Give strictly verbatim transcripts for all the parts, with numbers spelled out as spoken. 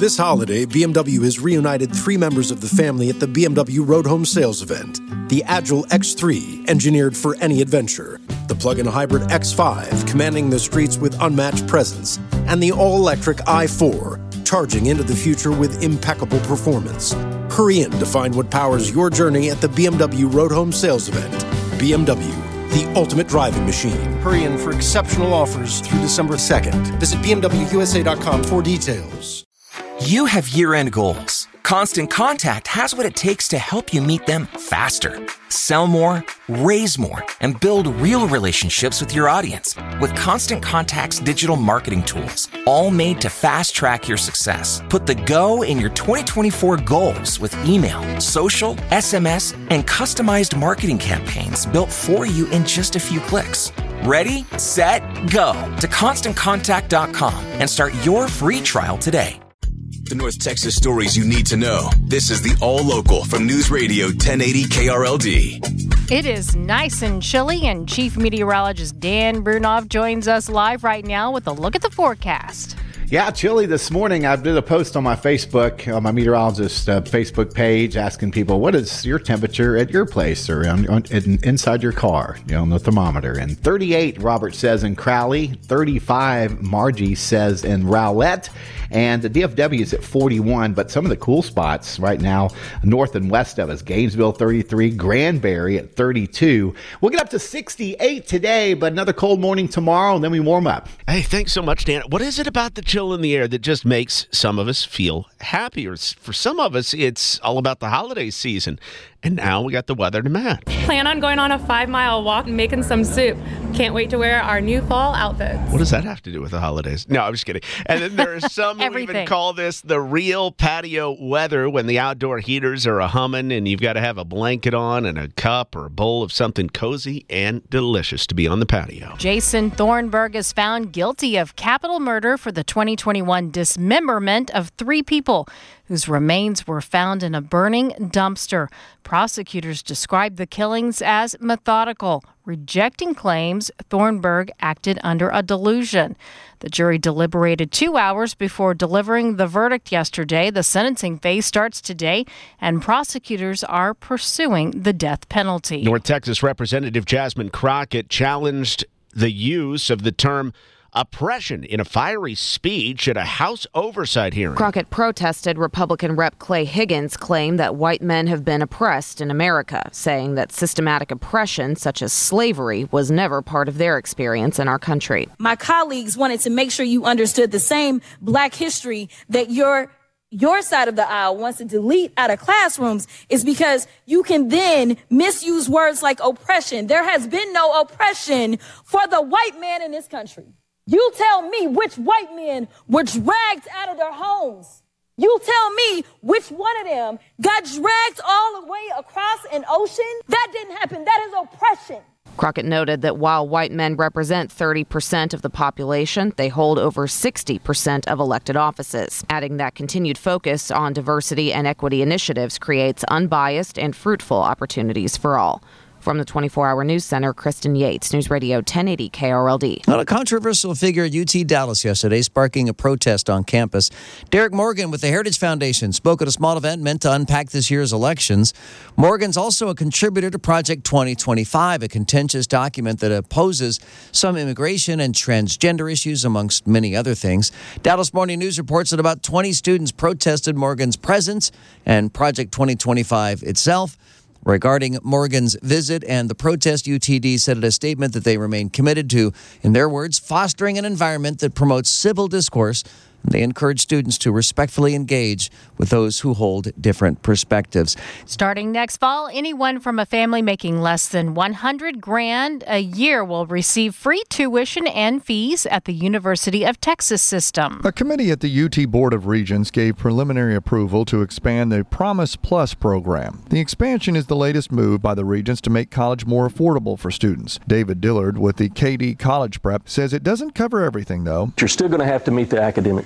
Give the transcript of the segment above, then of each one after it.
This holiday, B M W has reunited three members of the family at the B M W Road Home Sales event. The Agile X three, engineered for any adventure. The plug-in hybrid X five, commanding the streets with unmatched presence. And the all-electric i four, charging into the future with impeccable performance. Hurry in to find what powers your journey at the B M W Road Home Sales event. B M W, the ultimate driving machine. Hurry in for exceptional offers through December second. Visit B M W U S A dot com for details. You have year-end goals. Constant Contact has what it takes to help you meet them faster. Sell more, raise more, and build real relationships with your audience with Constant Contact's digital marketing tools, all made to fast-track your success. Put the go in your twenty twenty-four goals with email, social, S M S, and customized marketing campaigns built for you in just a few clicks. Ready, set, go to constant contact dot com and start your free trial today. The North Texas stories you need to know. This is the All Local from News Radio ten eighty K R L D. It is nice and chilly, and Chief Meteorologist Dan Brunov joins us live right now with a look at the forecast. Yeah, chilly this morning. I did a post on my Facebook, on my meteorologist uh, Facebook page, asking people, what is your temperature at your place or on, on, in, inside your car, you know, on the thermometer. And thirty-eight, Robert says, in Crowley. thirty-five, Margie says, in Rowlett. And the D F W is at forty-one, but some of the cool spots right now, north and west of us, Gainesville, thirty-three, Granbury at thirty-two. We'll get up to sixty-eight today, but another cold morning tomorrow, and then we warm up. Hey, thanks so much, Dan. What is it about the chill in the air that just makes some of us feel happier? For some of us, it's all about the holiday season. And now we got the weather to match. Plan on going on a five-mile walk and making some soup. Can't wait to wear our new fall outfits. What does that have to do with the holidays? No, I'm just kidding. And then there are some who even call this the real patio weather, when the outdoor heaters are a-humming and you've got to have a blanket on and a cup or a bowl of something cozy and delicious to be on the patio. Jason Thornburg is found guilty of capital murder for the twenty twenty-one dismemberment of three people whose remains were found in a burning dumpster. Prosecutors described the killings as methodical, rejecting claims Thornburg acted under a delusion. The jury deliberated two hours before delivering the verdict yesterday. The sentencing phase starts today, and prosecutors are pursuing the death penalty. North Texas Representative Jasmine Crockett challenged the use of the term oppression in a fiery speech at a House oversight hearing. Crockett protested Republican Representative Clay Higgins' claim that white men have been oppressed in America, saying that systematic oppression, such as slavery, was never part of their experience in our country. My colleagues wanted to make sure you understood the same Black history that your your side of the aisle wants to delete out of classrooms, is because you can then misuse words like oppression. There has been no oppression for the white man in this country. You tell me which white men were dragged out of their homes. You tell me which one of them got dragged all the way across an ocean. That didn't happen. That is oppression. Crockett noted that while white men represent thirty percent of the population, they hold over sixty percent of elected offices, adding that continued focus on diversity and equity initiatives creates unbiased and fruitful opportunities for all. From the twenty-four hour News Center, Kristen Yates, News Radio ten eighty K R L D. Well, a controversial figure at U T Dallas yesterday, sparking a protest on campus. Derek Morgan with the Heritage Foundation spoke at a small event meant to unpack this year's elections. Morgan's also a contributor to Project twenty twenty-five, a contentious document that opposes some immigration and transgender issues, amongst many other things. Dallas Morning News reports that about twenty students protested Morgan's presence and Project twenty twenty-five itself. Regarding Morgan's visit and the protest, U T D said in a statement that they remain committed to, in their words, fostering an environment that promotes civil discourse. They encourage students to respectfully engage with those who hold different perspectives. Starting next fall, anyone from a family making less than one hundred grand a year will receive free tuition and fees at the University of Texas system. A committee at the U T Board of Regents gave preliminary approval to expand the Promise Plus program. The expansion is the latest move by the Regents to make college more affordable for students. David Dillard with the K D College Prep says it doesn't cover everything, though. You're still going to have to meet the academic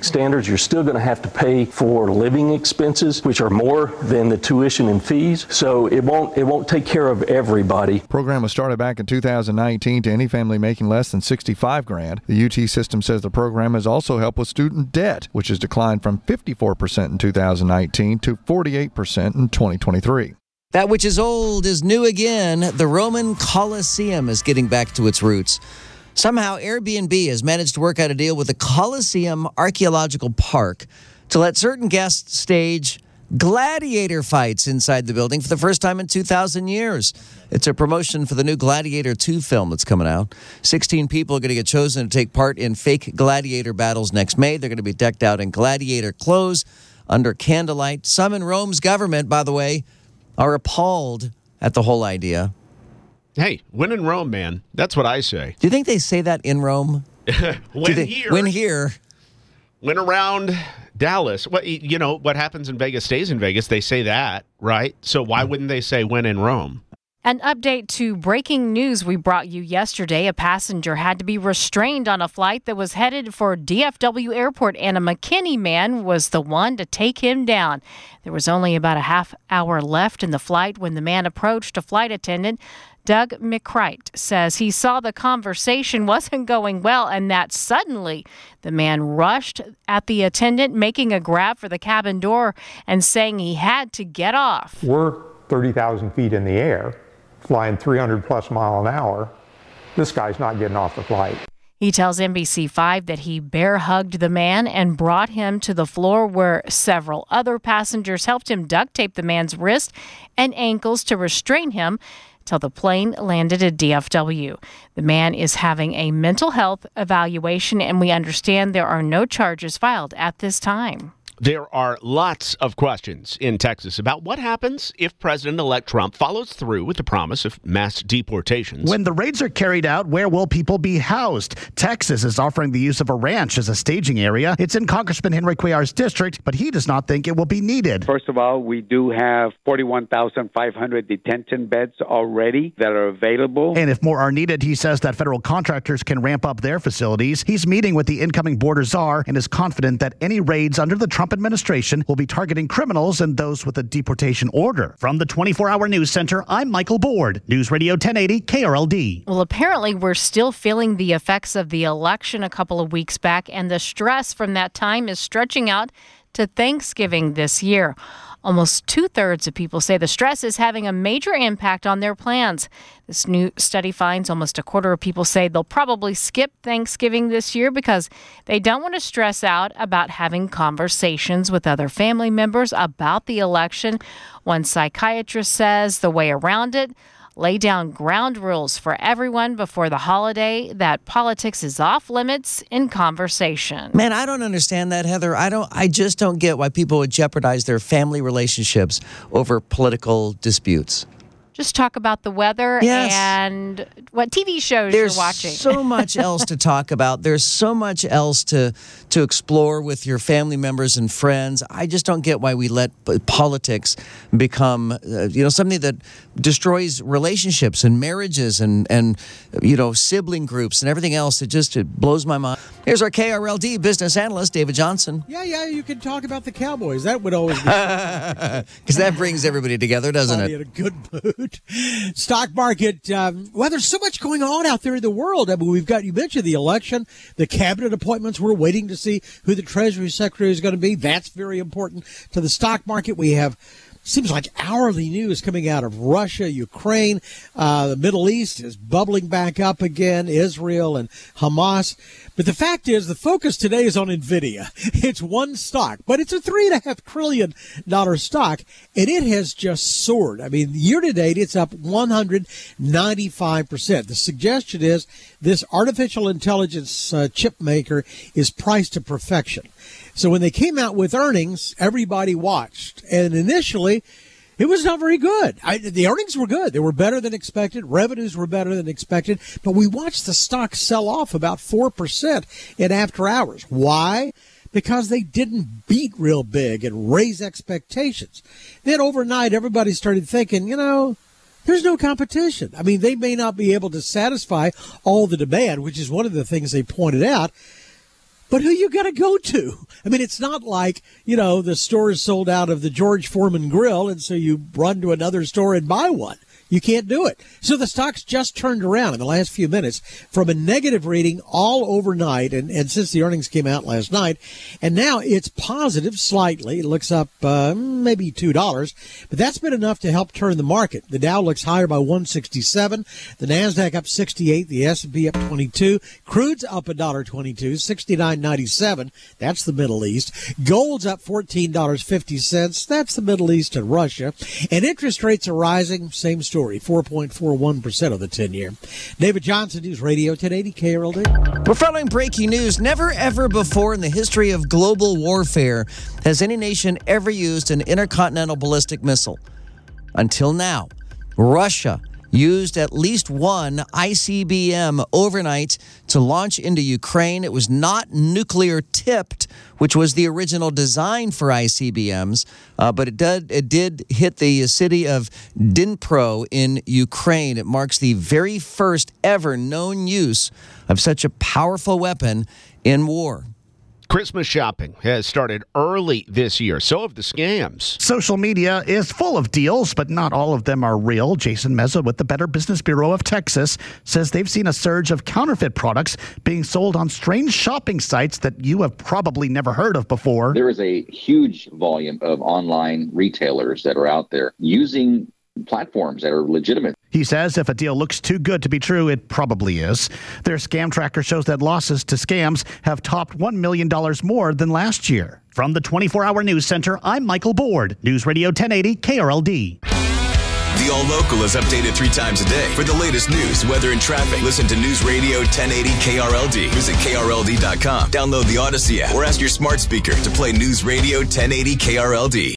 standards, you're still going to have to pay for living expenses, which are more than the tuition and fees. So it won't it won't take care of everybody. The program was started back in two thousand nineteen to any family making less than sixty-five grand. The U T system says the program has also helped with student debt, which has declined from fifty-four percent in two thousand nineteen to forty-eight percent in twenty twenty-three. That which is old is new again. The Roman Colosseum is getting back to its roots. Somehow, Airbnb has managed to work out a deal with the Colosseum Archaeological Park to let certain guests stage gladiator fights inside the building for the first time in two thousand years. It's a promotion for the new Gladiator two film that's coming out. sixteen people are going to get chosen to take part in fake gladiator battles next May. They're going to be decked out in gladiator clothes under candlelight. Some in Rome's government, by the way, are appalled at the whole idea. Hey, when in Rome, man. That's what I say. Do you think they say that in Rome? when they, here. When here. When around Dallas. What you know, what happens in Vegas stays in Vegas. They say that, right? So why wouldn't they say when in Rome? An update to breaking news we brought you yesterday. A passenger had to be restrained on a flight that was headed for D F W Airport, and a McKinney man was the one to take him down. There was only about a half hour left in the flight when the man approached a flight attendant. Doug McCrite says he saw the conversation wasn't going well and that suddenly the man rushed at the attendant, making a grab for the cabin door and saying he had to get off. We're thirty thousand feet in the air, flying three hundred plus mile an hour. This guy's not getting off the flight. He tells N B C five that he bear hugged the man and brought him to the floor where several other passengers helped him duct tape the man's wrist and ankles to restrain him till the plane landed at D F W. The man is having a mental health evaluation, and we understand there are no charges filed at this time. There are lots of questions in Texas about what happens if President-elect Trump follows through with the promise of mass deportations. When the raids are carried out, where will people be housed? Texas is offering the use of a ranch as a staging area. It's in Congressman Henry Cuellar's district, but he does not think it will be needed. First of all, we do have forty-one thousand five hundred detention beds already that are available. And if more are needed, he says that federal contractors can ramp up their facilities. He's meeting with the incoming border czar and is confident that any raids under the Trump administration will be targeting criminals and those with a deportation order. From the twenty-four hour News Center, I'm Michael Board, News Radio ten eighty K R L D. Well, apparently we're still feeling the effects of the election a couple of weeks back, and the stress from that time is stretching out to Thanksgiving this year. Almost two-thirds of people say the stress is having a major impact on their plans. This new study finds almost a quarter of people say they'll probably skip Thanksgiving this year because they don't want to stress out about having conversations with other family members about the election. One psychiatrist says the way around it: lay down ground rules for everyone before the holiday that politics is off limits in conversation. Man, I don't understand that, Heather. I don't. I just don't get why people would jeopardize their family relationships over political disputes. Just talk about the weather yes. and what T V shows There's you're watching. There's so much else to talk about. There's so much else to to explore with your family members and friends. I just don't get why we let politics become, uh, you know, something that destroys relationships and marriages and, and, you know, sibling groups and everything else. It just it blows my mind. Here's our K R L D business analyst, David Johnson. Yeah, yeah, you can talk about the Cowboys. That would always be because that brings everybody together, doesn't it? In a good mood. Stock market, um, well, there's so much going on out there in the world. I mean, we've got, you mentioned the election, the cabinet appointments. We're waiting to see who the Treasury Secretary is going to be. That's very important to the stock market. We have, seems like hourly news coming out of Russia, Ukraine. Uh, the Middle East is bubbling back up again, Israel and Hamas. But the fact is, the focus today is on NVIDIA. It's one stock, but it's a three and a half trillion dollar stock, and it has just soared. I mean, year to date, it's up one hundred ninety-five percent. The suggestion is this artificial intelligence uh, chip maker is priced to perfection. So when they came out with earnings, everybody watched, and initially, it was not very good. I, the earnings were good. They were better than expected. Revenues were better than expected. But we watched the stock sell off about four percent in after hours. Why? Because they didn't beat real big and raise expectations. Then overnight, everybody started thinking, you know, there's no competition. I mean, they may not be able to satisfy all the demand, which is one of the things they pointed out. But who you got to go to? I mean, it's not like, you know, the store is sold out of the George Foreman grill, and so you run to another store and buy one. You can't do it. So the stock's just turned around in the last few minutes from a negative reading all overnight, and, and since the earnings came out last night, and now it's positive slightly. It looks up uh, maybe two dollars, but that's been enough to help turn the market. The Dow looks higher by one sixty-seven, the NASDAQ up sixty-eight, the S and P up twenty-two, crude's up one dollar twenty-two, sixty-nine ninety-seven, that's the Middle East. Gold's up fourteen dollars and fifty cents, that's the Middle East and Russia. And interest rates are rising, same story. four point four one percent of the ten-year. David Johnson, News Radio ten eighty K R L D. We're following breaking news. Never, ever before in the history of global warfare has any nation ever used an intercontinental ballistic missile. Until now, Russia used at least one I C B M overnight to launch into Ukraine. It was not nuclear tipped, which was the original design for I C B Ms, uh, but it did, it did hit the city of Dnipro in Ukraine. It marks the very first ever known use of such a powerful weapon in war. Christmas shopping has started early this year. So have the scams. Social media is full of deals, but not all of them are real. Jason Meza with the Better Business Bureau of Texas says they've seen a surge of counterfeit products being sold on strange shopping sites that you have probably never heard of before. There is a huge volume of online retailers that are out there using platforms that are legitimate. He says if a deal looks too good to be true, it probably is. Their scam tracker shows that losses to scams have topped one million dollars more than last year. From the twenty-four hour News Center, I'm Michael Board, News Radio ten eighty K R L D. The All Local is updated three times a day. For the latest news, weather, and traffic, listen to News Radio ten eighty K R L D. Visit K R L D dot com. Download the Odyssey app or ask your smart speaker to play News Radio ten eighty K R L D.